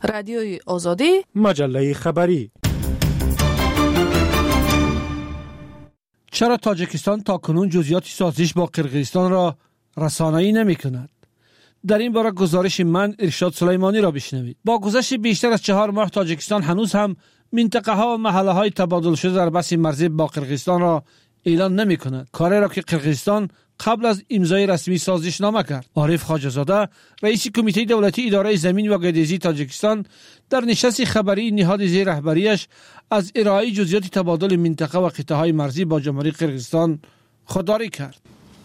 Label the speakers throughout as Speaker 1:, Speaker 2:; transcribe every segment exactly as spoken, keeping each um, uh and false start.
Speaker 1: رادیوی آزادی،
Speaker 2: مجله خبری. چرا تاجیکستان تا کنون جزئیات سازش با قرقیزستان را رسانه‌ای نمی‌کند؟ در این باره گزارش من ارشاد سلیمانی را بشنوید. با گذشت بیشتر از چهار ماه تاجیکستان هنوز هم منطقه ها و محله های تبادل شده در بحث مرزی با قرقیزستان را اعلان نمی‌کند. کاری را که قرقیزستان قبل از امضای رسمی سازشنامه کرد. عارف خواجه‌زاده رئیس کمیته دولتی اداره زمین و گردیزی تاجیکستان در نشست خبری نهاد زیر رهبریش از ارائه جزئیات تبادل منطقه و قطعه‌های مرزی با جمهوری قرقیزستان خودداری کرد.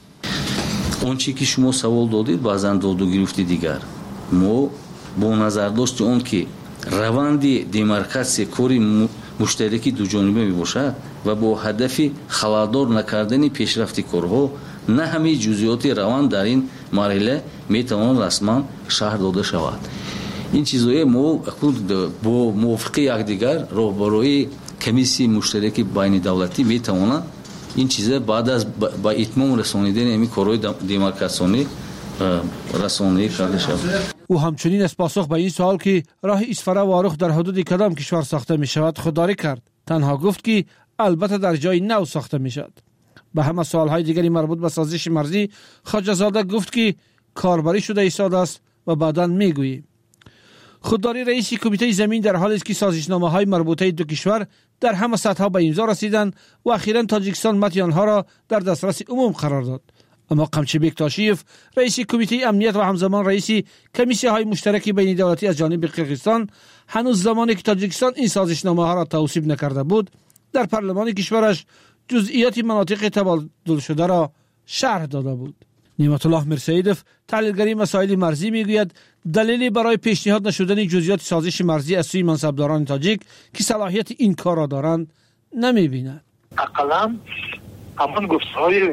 Speaker 3: اون چیزی که شما سوال دادید بازم داد و گرفتی دیگر ما با نظر داشت اون که روند دیمارکاسیون کاری مشترکی دو جانبه می باشد و با هدف خلالدار نکردن پیشرفت کارها نه همه جزئیات روند در این مرحله می توان رسما شرح داده شود. این چیزهای ما با موافقه یکدیگر راهبری کمیسیون مشترک بین دولتی می توانند این چیزا بعد از با اتمام رسانیدن این کارهای دیمارکاسیونی رسانه‌ای کرده شود.
Speaker 2: او همچنین از پاسخ به این سوال که راه اسفره و آرخ در حدود کدام کشور ساخته می شود خودداری کرد. تنها گفت که البته در جای نو ساخته می شود. به همه سوالهای دیگری مربوط به سازش مرزی خواجه‌زاده گفت که کاربری شده ایستاده است و بعداً می گوییم. خودداری رئیس کمیته زمین در حالی است که سازشنامه‌های مربوطه دو کشور در همه سطح‌ها به امضا رسیدند و اخیراً تاجیکستان متن آنها را در دسترس عموم قرار داد. اما قمچبک تاشیف رئیس کمیته امنیت و همزمان رئیس کمیسیون‌های مشترک بین دولتی از جانب قرقیزستان هنوز زمانی که تاجیکستان این سازشنامه‌ها را توصیف نکرده بود در پارلمان کشورش جزئیات مناطق تبادل شده را شرح داده بود. نعمت الله میرسیدوف تحلیلگری مسائل مرزی میگوید دلیلی برای پیشنهاد نشدن جزئیات سازش مرزی از سوی منصبداران تاجیک که صلاحیت این کار را دارند نمیبیند.
Speaker 4: اقلا همان گفتهای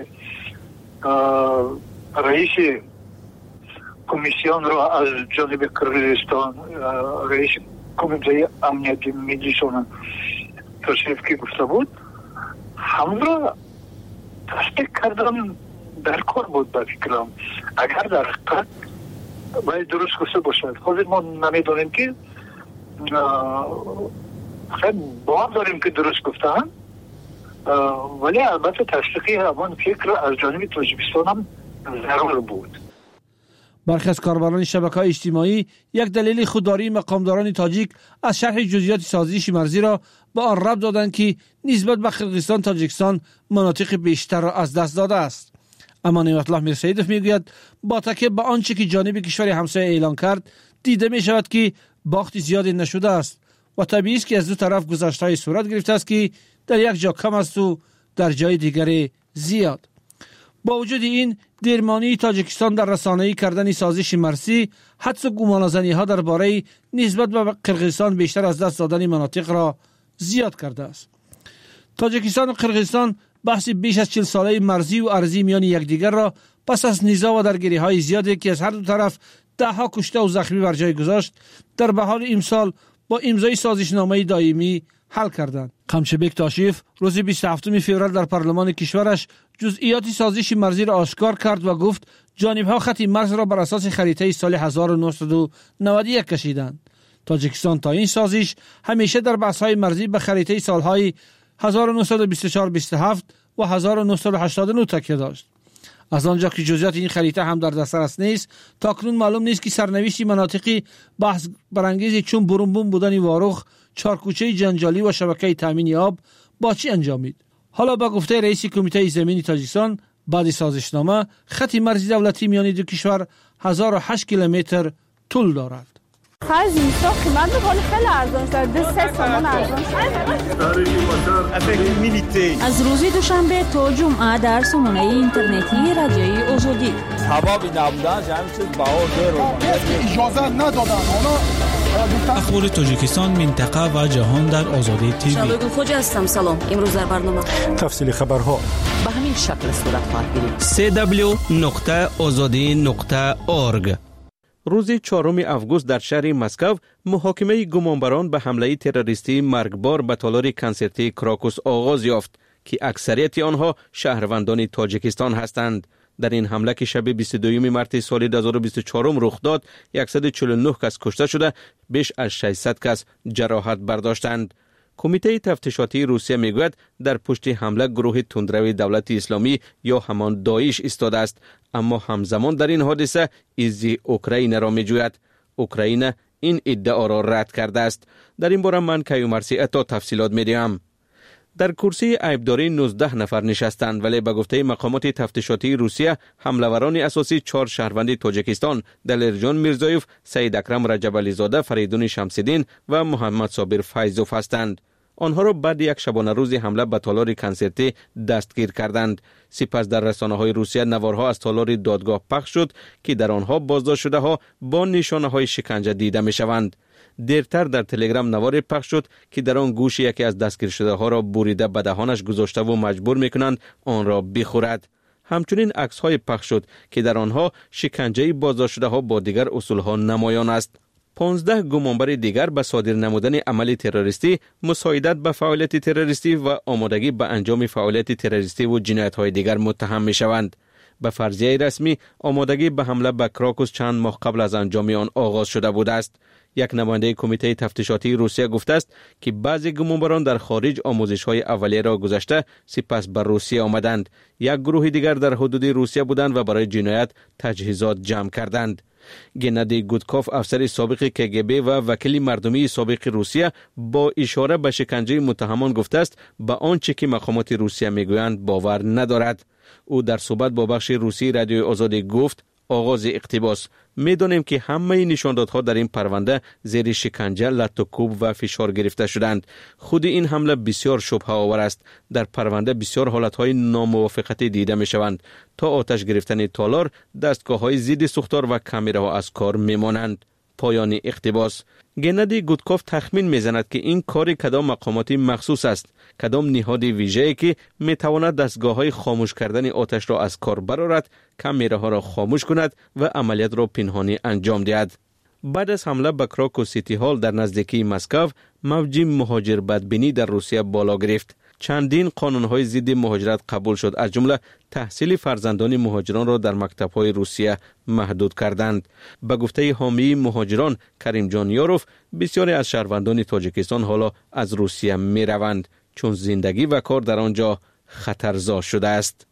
Speaker 4: رئیس کمیسیون را از جانب قرقیزستان رئیس کمیته امنیت ملیشون تشریف که گفته بود همون را تصدیق کردم در کار بود به فکرم. اگر در حقیقت باید درست گفته باشد خود ما نمیدونیم که خیلی باور داریم که درست گفتن ولی البته تصدیقی همان فکر از جانب تاجیکستان هم ضرور بود.
Speaker 2: برخی از کاربران شبکه‌های اجتماعی یک دلیل خودداری مقامداران تاجیک از شرح جزئیات سازش مرزی را به آن ربط دادند که نسبت به قرقیزستان تاجیکستان مناطق بیشتر را از دست داده است. اما نعمت الله میرسیدوف میگوید با تکیه به آنچه که جانب کشور همسایه اعلان کرد دیده می شود که باخت زیادی نشده است و طبیعی است که از دو طرف گذشته‌های صورت گرفته است که در یک جا کم است و در جای دیگری زیاد. با وجود این درمانی تاجیکستان در رسانه‌ای کردن سازش مرزی حدس و گمانه‌زنی‌ها درباره نسبت به قرقیزستان بیشتر از دست دادن مناطق را زیاد کرده است. تاجیکستان و قرقیزستان بحث بیش از چهل ساله مرزی و ارضی میان یکدیگر را پس از نزاع و درگیری‌های زیادی که از هر دو طرف ده‌ها کشته و زخمی بر جای گذاشت در بهار امسال با امضای سازشنامه دائمی حل کردند. قمچبک تاشیف روز بیست و هفتم فوریه در پارلمان کشورش جزئیات سازش مرزی را آشکار کرد و گفت جانب‌ها خط مرز را بر اساس خریطه سال هزار و نهصد و نود و یک کشیدند. تاجیکستان تا این سازش همیشه در بحث‌های مرزی به خریطه سال‌های هزار و نهصد و بیست و چهار بیست و هفت و هزار و نهصد و هشتاد و نه تکیه داشت. از آنجا که جزئیات این خریطه هم در دسترس نیست تا کنون معلوم نیست که سرنوشت مناطقی بحث برانگیز چون برونبون بودن واروخ، چارکوچه جنجالی و شبکه تامین آب با چی انجامید. حالا با گفته رئیس کمیته زمینی تاجیکستان بعد سازشنامه خط مرزی دولتی میان دو کشور هزار و هشت کیلومتر طول دارد.
Speaker 5: خرج اینستا قیمت بخوری خیلی ارزان شد. دو سه سامان ارزان شد.
Speaker 6: از روز دوشنبه تا جمعه در سامانه اینترنتی رادیوی آزادی.
Speaker 7: سببی نبودن جمعی چیز بها زیرو.
Speaker 8: اجازه ندادن.
Speaker 9: اخبار تاجیکستان منطقه و جهان در آزادی تیوی.
Speaker 10: شبگون خوجه هستم. سلام. امروز در برنامه
Speaker 2: تفصیل خبرها
Speaker 10: به همین شکل صورت خواهد گرفت.
Speaker 11: سی دبلیو نقطه آزادی نقطه اورگ.
Speaker 12: روز چهارم آگوست در شهر مسکو محاکمه گمانبران به حمله تروریستی مرگبار به تالار کنسرتی کراکوس آغاز یافت که اکثریت آنها شهروندان تاجیکستان هستند. در این حمله که شب بیست و دوم مارس سال دو هزار و بیست و چهار رخ داد، صد و چهل و نه کس کشته شده، بیش از ششصد کس جراحت برداشتند. کمیته تفتیشاتی روسیه میگوید در پشت حمله گروه تندروی دولت اسلامی یا همان داعش ایستاده است، اما همزمان در این حادثه ایزی اوکراین را میجوید. اوکراین این ادعا را رد کرده است. در این باره من کیومرثی تا تفصیلات میدهم. در کرسی عیبداری نوزده نفر نشستند، ولی به گفته مقامات تفتیشاتی روسیه حمله‌وران اساسی چهار شهروند تاجیکستان دلیرجان میرزایوف، سید اکرم رجبالی زاده، فریدون شمس‌الدین و محمد صابر فیضوف هستند. آنها را بعد یک شبانه روز حمله به تالار کنسرتی دستگیر کردند. سپس در رسانه‌های روسیه نوارها از تالار دادگاه پخش شد که در آنها بازداشت شده ها با نشانه‌های شکنجه دیده می‌شوند. دیرتر در تلگرام نواری پخش شد که در آن گوش یکی از دستگیر شده ها را بریده به دهانش گذاشته و مجبور می‌کنند آن را بخورد. همچنین عکس‌های پخش شد که در آنها شکنجه بازداشت شده ها با دیگر اصولها نمایان است. پانزده گمانبر دیگر به صادر نمودن عمل تروریستی، مساعدت به فعالیت تروریستی و آمادگی به انجام فعالیت تروریستی و جنایت‌های دیگر متهم می‌شوند. به فرضیه رسمی آمادگی به حمله به کراکوس چند ماه قبل از انجام آن آغاز شده بوده است. یک نماینده کمیته تفتیشاتی روسیه گفته است که بعضی گمانبران در خارج آموزش‌های اولیه را گذشته سپس به روسیه آمدند. یک گروه دیگر در حدود روسیه بودند و برای جنایت تجهیزات جمع کردند. گنادی گودکوف، افسر سابق کگبی و وکیل مردمی سابق روسیه، با اشاره به شکنجه متهمان گفته است به آنچه که مقامات روسیه میگویند باور ندارد. او در صحبت با بخش روسی رادیو آزادی گفت آغاز اقتباس: میدانیم که همه نشاندادها در این پرونده زیر شکنجه، لط و کوب و فشار گرفته شدند. خود این حمله بسیار شبهه آور است. در پرونده بسیار حالتهای ناموافقتی دیده می شوند. تا آتش گرفتن تالار، دستگاه های ضد سوختار و کامراها از کار می مانند. پایان اقتباس. گنادی گودکوف تخمین میزند که این کار کدام مقاماتی مخصوص است، کدام نهاد ویژه‌ای که میتواند دستگاه‌های خاموش کردن آتش را از کار برآورد، کامراها را خاموش کند و عملیات را پنهانی انجام دهد. بعد از حمله به کراکو سیتی هال در نزدیکی مسکو، موج مهاجر بدبینی در روسیه بالا گرفت. چندین قانون‌های ضد مهاجرت قبول شد، از جمله تحصیل فرزندان مهاجران را در مکتب‌های روسیه محدود کردند. به گفته حامی مهاجران کریم جان یاروف، بسیاری از شهروندان تاجیکستان حالا از روسیه می‌روند چون زندگی و کار در آنجا خطرزا شده است.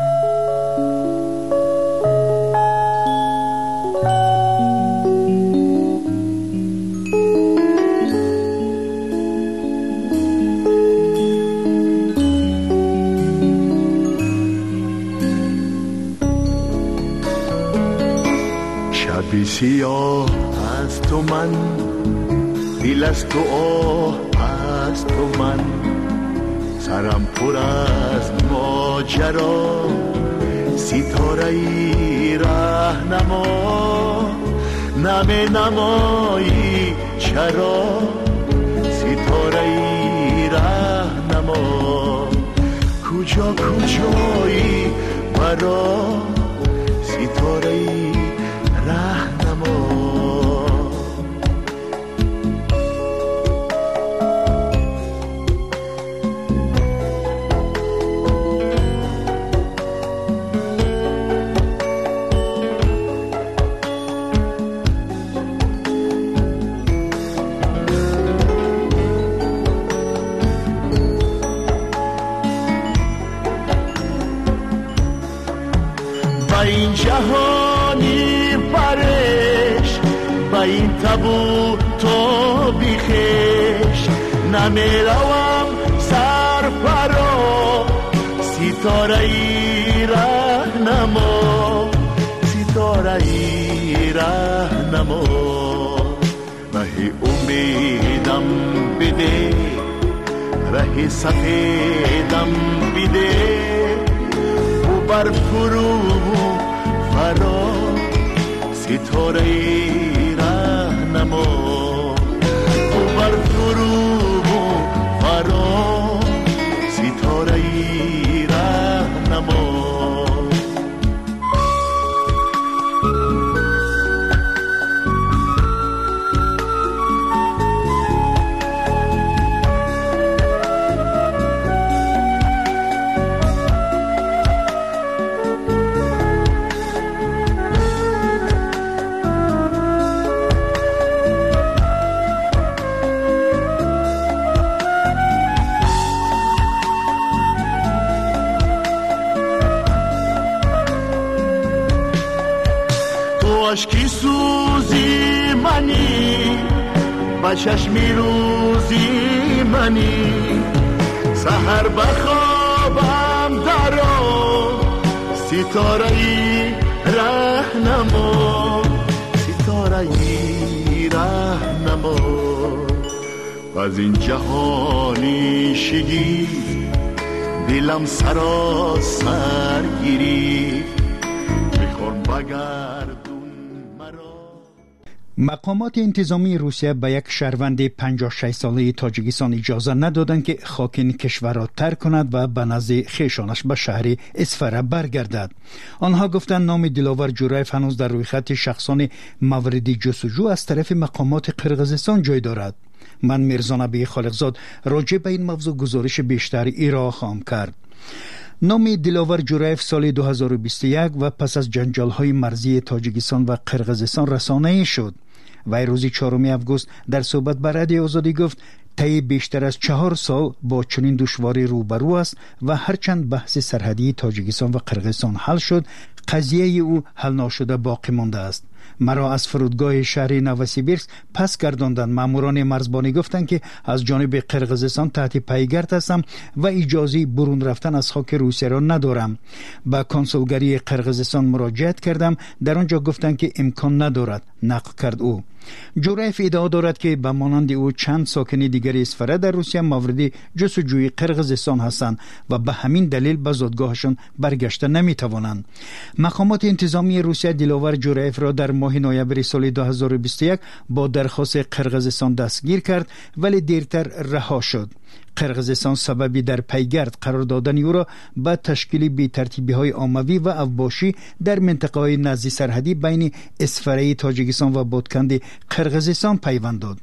Speaker 1: شبی سیاه از تو من، دل از تو آه از تو من، سرم پر از ماجرا، ستاره ای راهنما، نمی نمایی چرا، ستاره ای راهنما، کجا کجایی برا، ستاره ای راهنما. با این جهانی پرش، با این تابو تو بیخش، نمیروم سر پرا، ستاره ای راهنما، ستاره ای راهنما. ره امیدم بده، ره سفیدم بده، و بر فرو فرا، ستاره ای راهنما، و بر فرو فرا، ستاره ای راهنما. اشکی سوزی منی با چشمی روزی منی سحر بخوابم درو ستاره ای رهنما ستاره ای رهنما از این جهانی شگی دلم سراسر گیری میخوام بگردون مرا.
Speaker 13: مقامات انتظامی روسیه به یک شهروند پنجاه و شش ساله تاجیکستان اجازه ندادند که خاک این کشور را ترک کند و به نزد خویشانش به شهر اسفره برگردد. آنها گفتند نام دلاور جورایف هنوز در روی خط شخصان مورد جستجو از طرف مقامات قرقیزستان جای دارد. من میرزا نبی خالقزاد راجع به این موضوع گزارش بیشتر ارائه خواهم کرد. نام دلاور جورایف سال دو هزار و بیست و یک و پس از جنجال‌های مرزی تاجیکستان و قرقیزستان رسانه‌ای شد. وی روز چهارم آگوست در صحبت با رادیو آزادی گفت طی بیشتر از چهار سال با چنین دشواری روبرو است و هرچند بحث سرحدی تاجیکستان و قرقیزستان حل شد، قضیه او حل نشده باقی مانده است. مرا از فرودگاه شهر نوسیبیرسک پس گرداندند. ماموران مرزبانی گفتند که از جانب قرقیزستان تحت پیگرد هستم و اجازه برون رفتن از خاک روسیه را ندارم. با کنسولگری قرقیزستان مراجعت کردم، در آنجا گفتند که امکان ندارد، نقل کرد او. جورایف ادعا دارد که به مانند او چند ساکن دیگر اسفره در روسیه مورد جستجوی قرقیزستان هستند و به همین دلیل به زادگاهشان برگشته نمیتوانند. مقامات انتظامی روسیه دلاور جورایف را در ماه نوامبر سال دو هزار و بیست و یک با درخواست قرقیزستان دستگیر کرد ولی دیرتر رها شد. قرقیزستان سببی در پیگرد قرار دادن او را به تشکیل بی‌ترتیبی‌های عمومی و اوباشی در منطقه‌های نزدیک سرحدی بین اسفره تاجیکستان و بادکند قرقیزستان پیوند داد.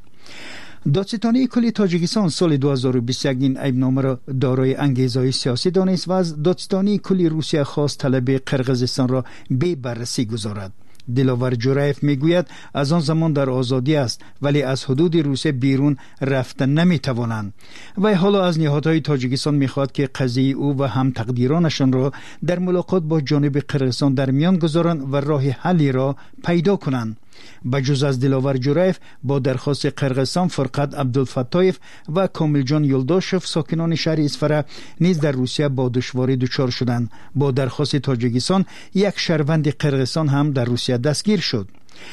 Speaker 13: دادستانی کلی تاجیکستان سال دو هزار و بیست و یک این عیبنامه را دارای انگیزه‌های سیاسی دانست و از دادستانی کلی روسیه خواست طلب قرقیزستان را بی بررسی گذارد. دلاور جورایف میگوید از آن زمان در آزادی است ولی از حدود روسیه بیرون رفتن نمیتوانند. و حالا از نهادهای تاجیکستان میخواد که قضیه او و هم تقدیرانشان را در ملاقات با جانب قرقیزستان در میان گذارند و راه حلی را پیدا کنند. بجز از دلاور جورایف با درخواست قرقیزستان فرقت عبدالفتایف و کامل جان یلداشف ساکنان شهر اسفره نیز در روسیه با دشواری دچار شدند. با درخواست تاجیکستان یک شهروند قرقیزستان هم در روسیه دستگیر شد.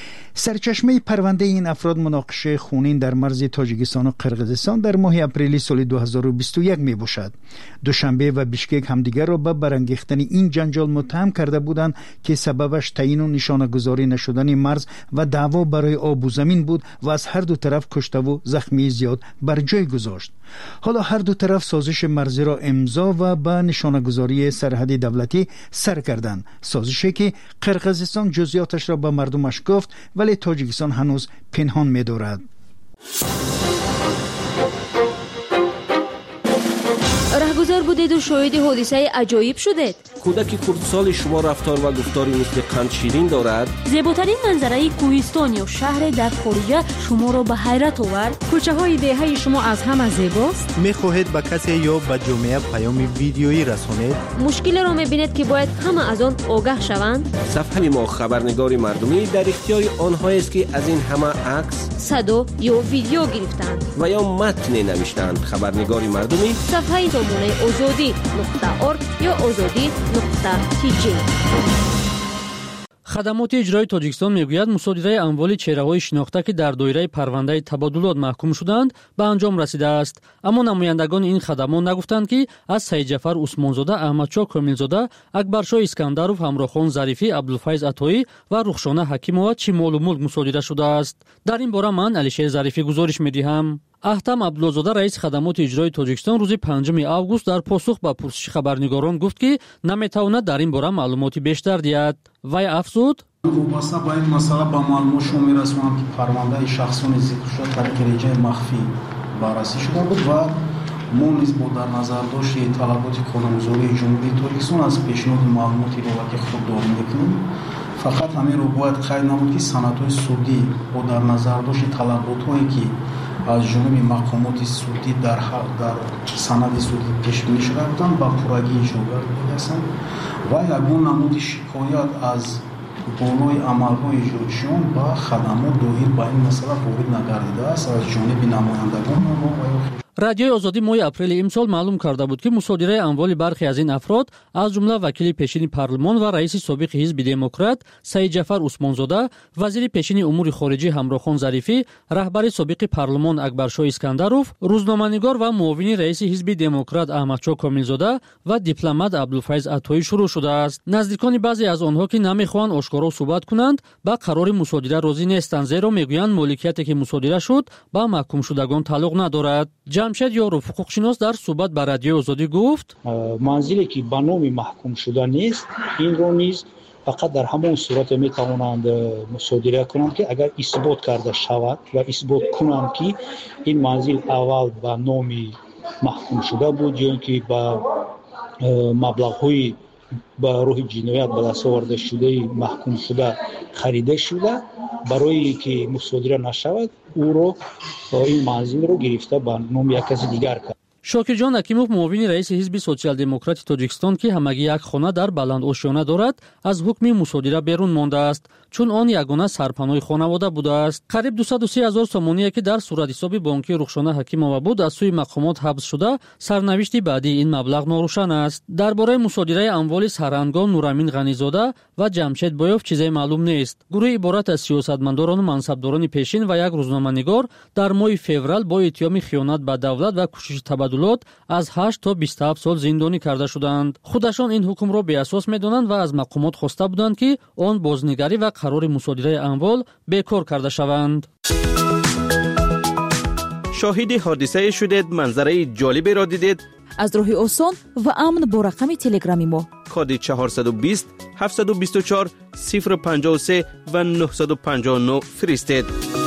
Speaker 13: سرچشمه پرونده این افراد مناقشه خونین در مرز تاجیکستان و قرقیزستان در ماه اپریل سال دو هزار و بیست و یک می باشد. دوشنبه و بیشکک همدیگر را به برانگیختن این جنجال متهم کرده بودند که سببش تعیین و نشانه گذاری نشدن مرز و دعوا برای آب و زمین بود و از هر دو طرف کشته و زخمی زیاد بر جای گذاشت. حالا هر دو طرف سازش مرزی را امضا و به نشانه گذاری سرحدی دولتی سر کردند. سازشی که قرقیزستان جزئیاتش را به مردمش گفت ولی تاجیکستان هنوز پنهان می دارد.
Speaker 14: رهگذر بودید و شاهد حادثه عجایب شدید.
Speaker 11: کودک کردسال شما رفتار و گفتاری مثل قند شیرین دارد.
Speaker 6: زیباترین منظره کوهستان یا شهر در خارج شما را به حیرت آورد.
Speaker 15: کوچه های دهه شما از همه زیباست.
Speaker 16: میخواهید به کسی یا به جامعه پیام ویدیویی رسانید؟
Speaker 14: مشکل را میبینید که باید همه از آن آگاه شوند.
Speaker 11: صفحه ما خبرنگار مردمی در اختیار آنهایی است که از این همه عکس،
Speaker 14: صدا یا ویدیو گرفتند
Speaker 11: و یا متن نوشتند. خبرنگار مردمی
Speaker 14: صفحه سامانه آزادی نقطه ارگ یا آزادی نقطه تی جی.
Speaker 2: خدمات اجرایی تاجیکستان میگوید مصادره اموال چهره‌های شناخته که در دایره پرونده تبادلات محکوم شدند به انجام رسیده است. اما نمایندگان این خدمات نگفتند که از سید جعفر عثمانزاده، احمدشاه کاملزاده، اکبرشاه اسکندرов، همراخان ظریفی، عبدالفیض عطایی و رخشانه حکیمова چه مال و ملک مصادره شده است. در این باره من علیشیر ظریفی گزارش می‌دهم. احتم عبدالزاده رئیس خدمات اجرایی تاجیکستان روز پنجم آگوست در پاسخ به پرسش خبرنگاران گفت که نمیتواند در این باره معلوماتی بیشتر دهد. وی افزود:
Speaker 17: وابسته به این مسئله به معلومات شما می‌رسانم که پرونده شخصان ذکر شده طریق رجای مخفی بررسی شده بود و ما نیز با در نظر داشت طلبات قانونگذاری جمهوری تاجیکستان از پیشنهاد معلوماتی را که خود داریم می‌کنیم. فقط همین رو باید قید نمود که سندهای سودی با در نظر داشت طلبات‌هایی که از جانب مقامات سودی در در سند سودی پیش بینی شده بودند با پورگی اجرا گردیده هستند و یگان نمود شکایت از болои амалҳои иҷодшон ба хадамот доир ба ин масъала ворид нагардидааст аз ҷониби намояндагон
Speaker 18: радиои озодӣ моҳи апрели имсол маълум карда буд ки мусодираи амволи бархе аз ин афрод аз ҷумла вакили пешини парлумон ва раиси собиқи ҳизби демократ саидҷафар усмонзода, вазири пешини умури хориҷӣ ҳамрохон зарифӣ, раҳбари собиқи парлумон акбаршоҳ искандаров, рӯзноманигор ва муовини раиси ҳизби демократ аҳмадшоҳ комилзода ва дипломат абдулфайз атоӣ шурӯъ шудааст. наздикони баъзе аз онҳо ки намехоҳанд ошкоро суҳбат кунанд ба қарори мусодира розӣ нестанд, зеро мегӯянд моликияте ки мусодира шуд ба маҳкумшудагон тааллуқ надорад. ҷамшед ёров, ҳуқуқшинос, дар суҳбат ба радиои озодӣ гуфт:
Speaker 19: манзиле ки ба номи маҳкум шуда нест, инро низ фақат дар ҳамон сурате метавонанд мусодира кунанд ки агар исбот карда шавад ва исбот кунанд ки ин манзил аввал ба номи маҳкум шуда буд ё ки ба маблағҳои ба роҳи ҷиноят ба даст оварда шудаи маҳкум шуда харида шуда, барое ки мусодира нашавад, ӯро ин манзилро гирифта ба номи як каси дигар кард.
Speaker 18: шокирҷон акимов, муовини раиси ҳизби социал-демократи Тоҷикистон, ки ҳамагӣ як хона дар Баландошиёна дорад, аз ҳукми мусодира берун мондааст, чун он ягона сарпанои хонавода будааст. қариб дусаду си ҳазор сомоние ки дар суратҳисоби бонкии Рухшона Ҳакимова буд, аз сӯи мақомот ҳабс шуда, сарнавишти баъдии ин маблағ норӯшан аст. дар бораи мусодираи амволи саҳрангон Нурамин Ғанизода ва Ҷамшед Боёв чизе маълум нест. гурӯҳи иборат аз сиёсатмандорону мансабдорони пешин ва як рӯзноманигор дар моҳи феврал бо иттиҳоми хиёнат ба давлат ва кӯшиши табаддулот аз ҳашт то бисту ҳафт сол зиндонӣ карда шуданд. худашон ин ҳукмро беасос медонанд ва аз мақомот хоста буданд ки он бознигарӣ ва қарори мусодираи амвол бекор карда шаванд.
Speaker 12: шоҳиди ҳодисае шудед, манзараи ҷолиберо дидед?
Speaker 20: аз роҳи осон ва амн бо рақами телеграми мо
Speaker 12: коди чаҳорсаду бист ҳафтсаду бисту чор сифр панҷоҳу се ва нуҳсаду панҷоҳу нӯ фиристед.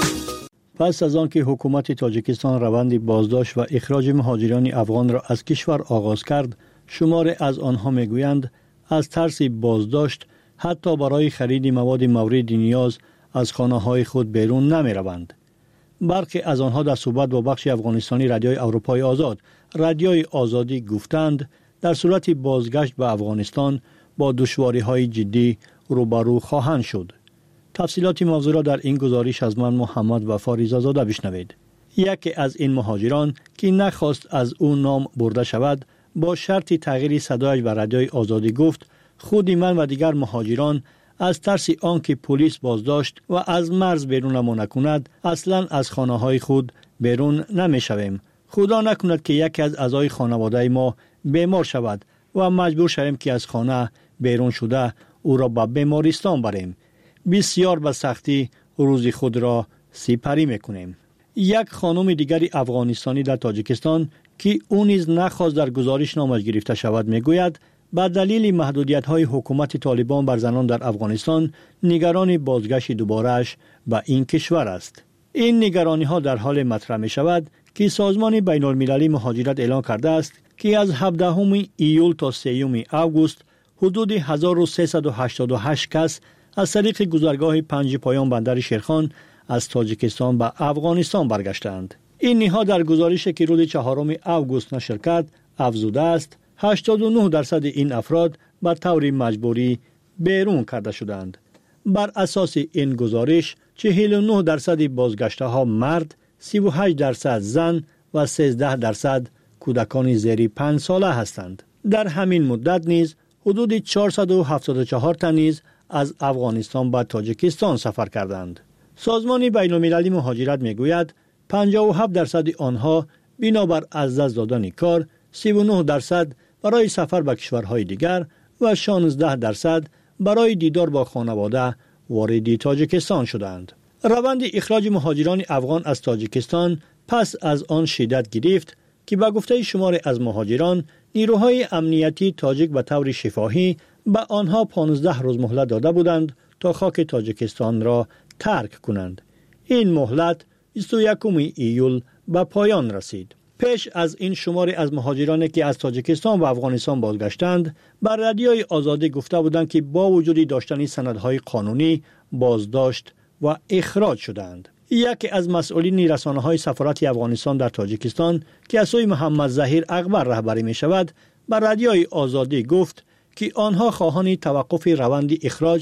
Speaker 21: пас аз он ки ҳукумати Тоҷикистон раванди боздошт ва ихроҷи муҳоҷирони афғонро аз кишвар оғоз кард, шуморе аз онҳо мегӯянд аз тарси боздошт ҳатто барои хариди маводи мавриди ниёз аз хонаҳои худ берун намераванд. бархе аз онҳо дар суҳбат бо бахши афғонистонӣ радиои Аврупои озод, радиои озодӣ гуфтанд, дар сурати бозгашт ба Афғонистон бо душвориҳои ҷиддӣ рӯбарӯ хоҳанд шуд. тафсилоти мавзӯъро дар ин гузориш аз ман Муҳаммад Вафо Ризозода бишнавед. яке аз ин муҳоҷирон ки нахост аз ӯ ном бурда шавад, бо шарти тағйири садояш ба радиои озодӣ гуфт: худи ман ва дигар муҳоҷирон аз тарси он ки полис боздошт ва аз марз берунамон накунад, аслан аз хонаҳои худ берун намешавем. худо накунад ки яке аз аъзои хонаводаи мо бемор шавад ва маҷбур шавем ки аз хона берун шуда ӯро ба бемористон барем. бисьёр ба сахтӣ рӯзи худро сипарӣ мекунем. як хонуми дигари афғонистонӣ дар Тоҷикистон ки ӯ низ нахост дар гузориш номаш гирифта шавад, мегӯяд ба далили маҳдудиятҳои ҳукумати Толибон бар занон дар Афғонистон нигарони бозгашти дуборааш ба ин кишвар аст. ин нигарониҳо дар ҳоле матраҳ мешавад ки созмони байнулмилалии муҳоҷират эълон кардааст ки аз ҳабдаҳуми июл то сеюми август ҳудуди ҳазору сесаду ҳаштоду ҳашт кас аз тариқи гузаргоҳи панҷи поён бандари Шерхон аз Тоҷикистон ба Афғонистон баргаштанд. ин ниҳод дар гузорише ки рӯзи чаҳоруми август нашр кард афзудааст, ҳаштоду нӯҳ дарсади ин афрод ба таври маҷбурӣ берун карда шуданд. бар асоси ин гузориш чаҳилу нӯҳ дарсади бозгаштаҳо мард, сиву ҳашт дарсад зан ва сенздаҳ дарсад кӯдакони зери панҷ сола ҳастанд. дар ҳамин муддат низ ҳудуди чорсаду ҳафтоду чаҳор та низ аз Афғонистон ба Тоҷикистон сафар карданд. созмони байнулмилалии муҳоҷират мегӯяд панҷоҳу ҳафт дарсади онҳо бинобар аз даст додани кор, сиву нӯҳ дарсад барои сафар ба кишварҳои дигар ва шонздаҳ дарсад барои дидор бо хонавода вориди Тоҷикистон шуданд. раванди ихроҷи муҳоҷирони афғон аз Тоҷикистон пас аз он шиддат гирифт ки ба гуфтаи шуморе аз муҳоҷирон нирӯҳои амниятии тоҷик ба таври шифоҳӣ ба онҳо панздаҳ рӯз муҳлат дода буданд то хоки Тоҷикистонро тарк кунанд. ин муҳлат бисту якуми июл ба поён расид. пеш аз ин шуморе аз муҳоҷироне ки аз Тоҷикистон ба Афғонистон бозгаштанд ба радиои озодӣ гуфта буданд ки бо вуҷуди доштани санадҳои қонунӣ боздошт ва ихроҷ шуданд. яке аз масъулини расонаҳои сафорати Афғонистон дар Тоҷикистон ки аз сӯи Муҳаммад Заҳир Ақбар раҳбарӣ мешавад, ба радиои озодӣ гуфт ки онҳо хоҳони таваққуфи раванди ихроҷ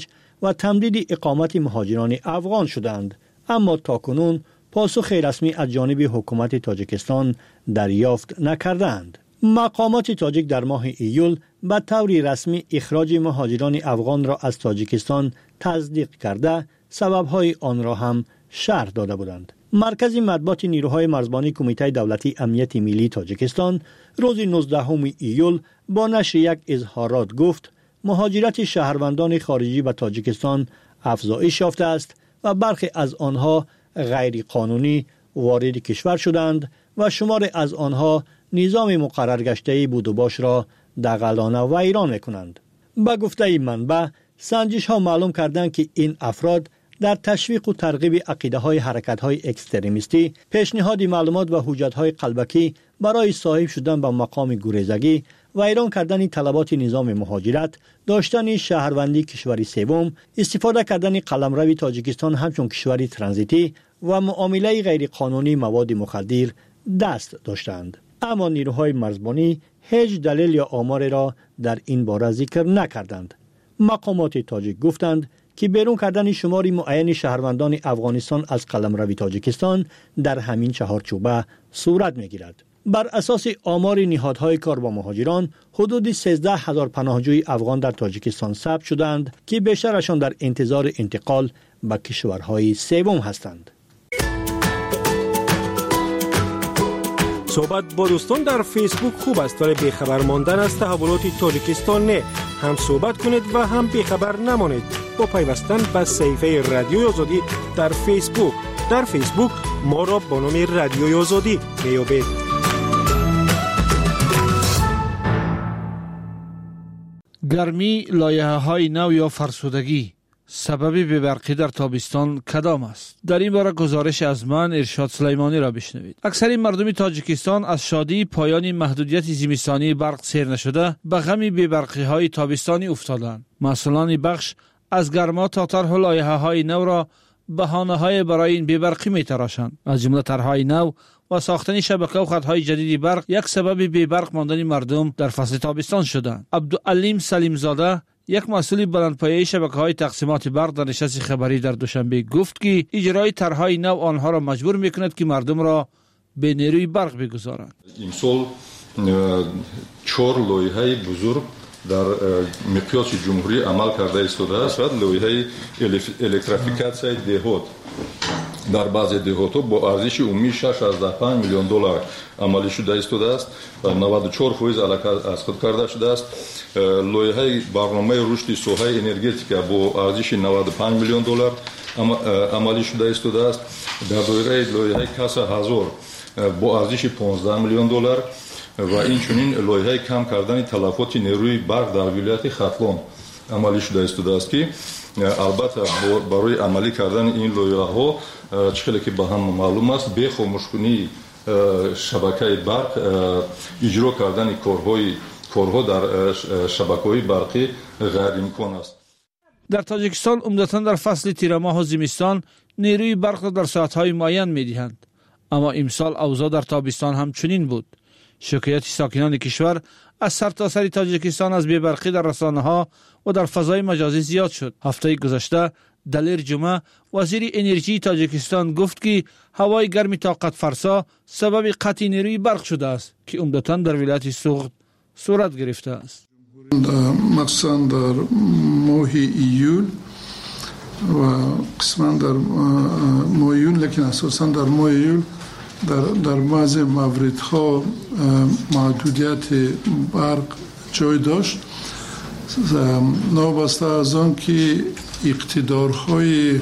Speaker 21: و تمدید اقامت مهاجران افغان شدند، اما تاکنون پاسخ رسمی از جانب حکومت تاجیکستان دریافت نکردند. مقامات تاجیک در ماه ایول به طور رسمی اخراج مهاجران افغان را از تاجیکستان تصدیق کرده سبب‌های آن را هم شرح داده بودند. مرکز مطبوعات نیروهای مرزبانی کمیته دولتی امنیت ملی تاجیکستان روز نوزدهم ایول با نشر یک اظهارات گفت مهاجرت شهروندان خارجی به تاجیکستان افزایش یافته است و برخی از آنها غیر قانونی وارد کشور شدند و شمار از آنها نظام مقرر گشته بود و باش را دغلانه و ویران میکنند. به گفته منبع، سنجش ها معلوم کردند که این افراد در تشویق و ترغیب عقیده های حرکت های اکستریمیستی، پیشنهاد معلومات و حجت های قلبکی برای صاحب شدن به مقام گریزگی، ویران کردن طلبات نظام مهاجرت، داشتن شهروندی کشوری سوم، استفاده کردن قلمرو تاجیکستان همچون کشوری ترانزیتی و معامله غیر قانونی مواد مخدر دست داشتند. اما نیروهای مرزبانی هیچ دلیل یا آمار را در این باره ذکر نکردند. مقامات تاجیک گفتند که بیرون کردن شماری معین شهروندان افغانستان از قلمرو تاجیکستان در همین چهارچوبه صورت می‌گیرد. بر اساس آمار نهادهای کار با مهاجران، حدود سیزده هزار پناهجوی افغان در تاجیکستان ثبت شدند که بیشترشان در انتظار انتقال به کشورهای سوم هستند.
Speaker 3: صحبت با دوستان در فیسبوک خوب است، ولی بیخبر ماندن از تحولات تاجیکستان نه. هم صحبت کنید و هم بیخبر نمانید با پیوستن به صفحه رادیوی آزادی در فیسبوک. در فیسبوک ما را با نام رادیوی آزادی میابید.
Speaker 2: گرمی، لایحه‌های نو یا فرسودگی، سبب بی‌برقی در تابستان کدام است؟ در این باره گزارش از من ارشاد سلیمانی را بشنوید. اکثر مردم تاجیکستان از شادی پایان محدودیت زمستانی برق سیر نشده به غم بی‌برقی‌های تابستانی افتادند. مسئولان بخش از گرما تا طرح لایحه‌های نو را بهانه‌های برای این بی‌برقی می‌تراشند. از جمله طرح‌های نو و ساختن شبکه و خطهای جدید برق یک سبب بی‌برق ماندن مردم در فصل تابستان شدند. عبدالعلیم سلیمزاده، یک مسئول بلندپایه شبکه‌های تقسیمات برق در نشست خبری در دوشنبه گفت که اجرای طرح‌های نو آنها را مجبور می‌کند که مردم را به نیروی برق بگذارند.
Speaker 22: امسال چهار لایحه بزرگ در مقیاس جمهوری عمل کرده ایستاده است. لایحه الکتریفیکاسیای دهات در بعضی دهات‌ها با ارزش عمومی شش ازده پنج میلیون دلار عملی شده ایستاده است و نود و چهار درصد علاقه از خود کرده شده است. لایحه برنامه رشد ساحه انرژتیک با ارزش نود و پنج میلیون دلار عملی شده ایستاده است. در دایره لایحه کسب هزار با ارزش پانزده میلیون دلار و اینچنین لایحه کم کردن تلفات نیروی برق در ولایت ختلان عملی شده ایستاده است که البته برای عملی کردن این لایحه‌ها چخیلی که به هم معلوم است به خاموشکنی شبکه برق اجرا کردن کارهای کارها در شبکه‌های برقی غیر امکان است.
Speaker 2: در تاجیکستان عمدتاً در فصل تیر ماه و زمستان نیروی برق را در ساعت‌های معین می‌دهند، اما امسال اوضاع در تابستان هم چنین بود. شکایت ساکنان کشور از سرتاسر تاجیکستان از بی‌برقی در رسانه‌ها و در فضای مجازی زیاد شد. هفته گذشته دلیر جمعه وزیر انرژی تاجیکستان گفت که هوای گرم طاقت فرسا سبب قطع نیروی برق شده است که عمدتاً در ولایت سوغد صورت گرفته است.
Speaker 23: مخصوصاً در ماه ایول و قسماً در ماه ایول، لیکن اساساً در ماه ایول در در بعضی موردها محدودیت برق جای داشت، نابسته از آن که اقتدارهای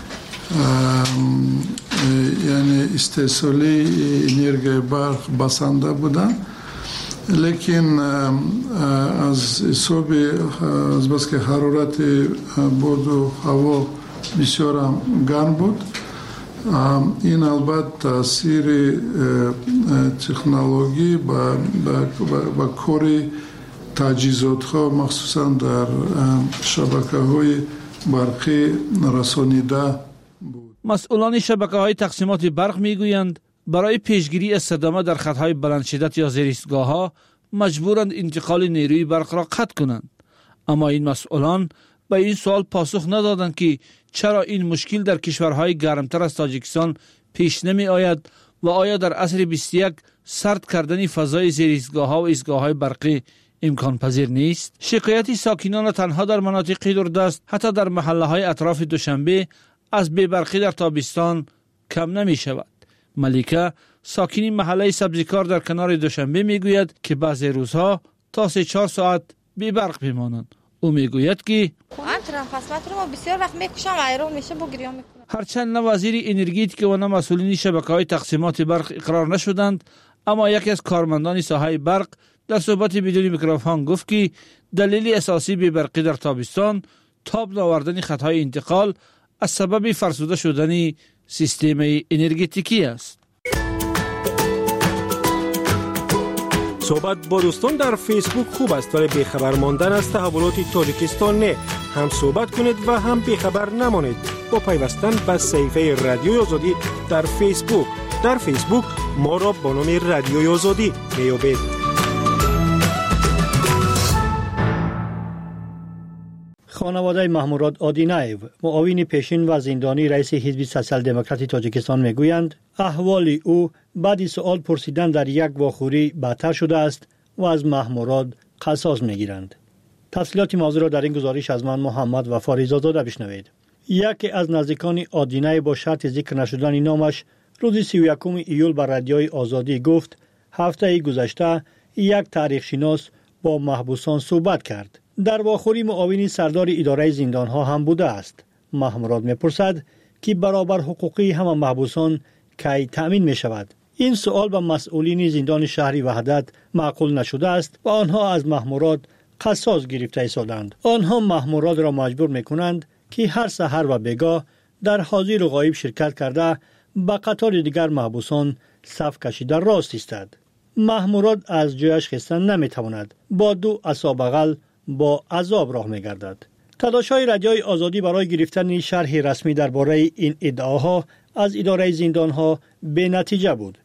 Speaker 23: یعنی استحصالی انرژی برق بسنده بودند، لیکن از حساب از بس که حرارت باد و هوا بسیار گرم بود، این البته تاثیر تکنولوژی با با کار تجهیزات ها مخصوصا در شبکه های برقی رسانیده بود.
Speaker 2: مسئولان شبکه های تقسیمات برق میگویند برای پیشگیری از صدمه در خطهای بلند شدت یا زیرایستگاه ها مجبورند انتقال نیروی برق را قطع کنند، اما این مسئولان به این سوال پاسخ ندادند که چرا این مشکل در کشورهای گرمتر از تاجیکستان پیش نمی آید و آیا در عصر بیست و یک سرد کردن فضای زیر ایستگاه‌ها و ایستگاه‌های برقی امکان پذیر نیست؟ شکایت ساکنان تنها در مناطق دوردست حتی در محله‌های اطراف دوشنبه از بی‌برقی در تابستان کم نمی شود. ملیکه ساکنی محله سبزیکار در کنار دوشنبه می گوید که بعضی روزها تا سه چهار ساعت بی برق میمانند. او می گوید که
Speaker 4: بسیار وقت میکشم ایران میشه بگیریم میکنم.
Speaker 2: هرچند نه وزیر انرژی و نه مسئولین شبکه‌های تقسیمات برق اقرار نشدند، اما یکی از کارمندان ساحه برق در صحبت بدون میکروفون گفت که دلیل اساسی بی برقی در تابستان تاب نآوردن خطهای انتقال از سبب فرسوده شدن سیستم انرژتیکی است.
Speaker 3: صحبت با دوستان در فیسبوک خوب است، ولی بیخبر ماندن از تحولات تاجیکستان نه. هم صحبت کنید و هم بیخبر نمانید با پیوستن به صفحه رادیوی آزادی در فیسبوک. در فیسبوک ما را با نام رادیوی آزادی بیابید.
Speaker 21: خانواده محموراد آدینایو، معاون پیشین و زندانی رئیس حزب سوسیال دموکراتی تاجیکستان میگویند احوال او بعد سوال پرسیدن در یک واخوری بدتر شده است و از محموراد قصاص میگیرند. تفصیلات موضوع را در این گزارش از من محمد و فاریزاده بشنوید. یکی از نزدیکان آدینایو با شرط ذکر نشدن نامش روز سی و یکم ایول بر رادیوی آزادی گفت هفته گذشته یک تاریخ شناس با محبوسان صحبت کرد. در واخوری معاون سردار اداره زندانها هم بوده است. محموراد میپرسد که برابر حقوقی همه محبوسان کی تأمین می شود. این سوال به مسئولین زندان شهری وحدت معقول نشده است و آنها از محموراد قصاص گرفته ایستادند. آنها محموراد را مجبور میکنند که هر سحر و بیگاه در حاضر و غایب شرکت کرده به قطار دیگر محبوسان صف کشیده راست ایستد. محموراد از جایش خستن نمیتواند. با دو عصا بغل با عذاب راه میگردد. تلاش‌های رادیوی آزادی برای گرفتن شرح رسمی درباره این ادعاها از اداره زندانها به نتیجه بود.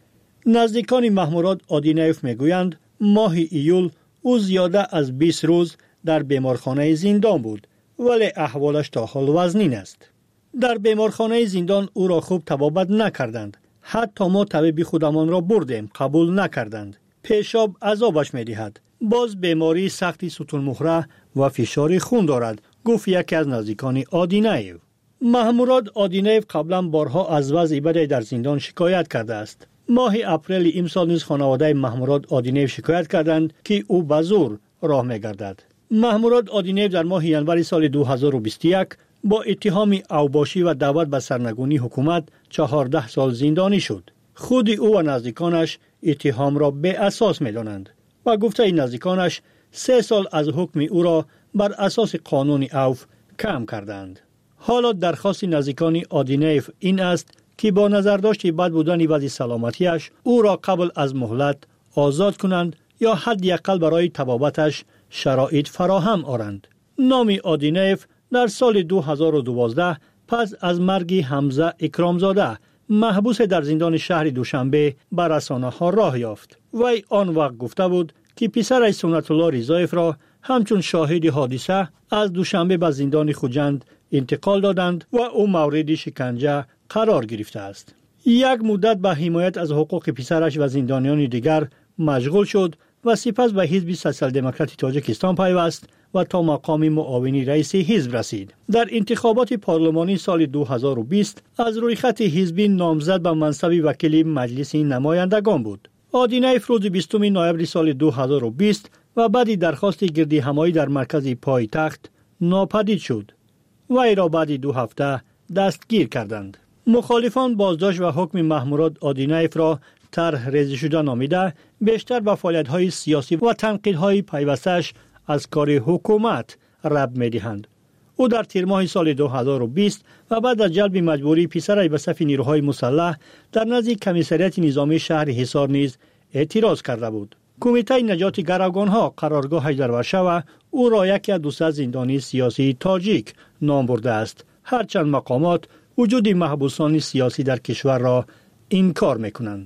Speaker 21: نزدیکان محموراد آدینایف میگویند ماه ایول او زیاده از بیست روز در بیمارخانه زندان بود، ولی احوالش تا حال وزنین است. در بیمارخانه زندان او را خوب طبابت نکردند. حتی ما طبیب خودمان را بردیم، قبول نکردند. پیشاب عذابش میدهد. باز بیماری سختی ستون مهره و فشار خون دارد، گفت یکی از نزدیکان آدینایو. محموراد آدینایو قبلا بارها از وضع بد در زندان شکایت کرده است. ماه اپریل امسال نیز خانواده محموراد آدینایو شکایت کردند که او به زور راه میگردد. محموراد آدینایو در ماه ینور سال دو هزار و بیست و یک با اتهام اوباشی و دعوت به سرنگونی حکومت چهارده سال زندانی شد. خود او و نزدیکانش اتهام را به اساس می‌دانند و گفته این نزدیکانش سه سال از حکم او را بر اساس قانون اوف کم کردند. حالا درخواست نزدیکان آدینایو این است که با نظرداشت بد بودن وضع سلامتیش او را قبل از مهلت آزاد کنند یا حداقل برای طبابتش شرایط فراهم آورند. نام آدینایو در سال دو هزار و دوازده پس از مرگ حمزه اکرامزاده محبوس در زندان شهر دوشنبه بر رسانه‌ها راه یافت. وی آن وقت گفته بود که پسرش سنت الله رضایف را همچون شاهد حادثه از دوشنبه به زندان خوجند انتقال دادند و او مورد شکنجه قرار گرفته است. یک مدت به حمایت از حقوق پسرش و زندانیان دیگر مشغول شد و سپس به حزب سوسیال دموکراتی تاجیکستان پیوست و تا مقام معاونی رئیس حزب رسید. در انتخابات پارلمانی سال دو هزار و بیست از روی خط حزبی نامزد به منصب وکیل مجلس نمایندگان بود. آدینایف روز بیستم نوامبر سال دو هزار و بیست و بعد درخواست گردی همایی در مرکز پایتخت ناپدید شد. وی را بعد دو هفته دستگیر کردند. مخالفان بازداشت و حکم محموراد آدینایف را طرح ریزی شده نامیده بیشتر به فعالیت‌های سیاسی و تنقیدهای پیوستش از کار حکومت ربط می‌دهند. او در تیر ماه سال دو هزار و بیست و بعد از جلب مجبوری پسرش به صف نیروهای مسلح در نزد کمیسریت نظامی شهر حصار نیز اعتراض کرده بود. کمیته نجات گروگان‌ها قرارگاهش در ورشو او را یکی از دویست زندانی سیاسی تاجیک نام برده است. هرچند مقامات وجود محبوسان سیاسی در کشور را انکار می‌کنند.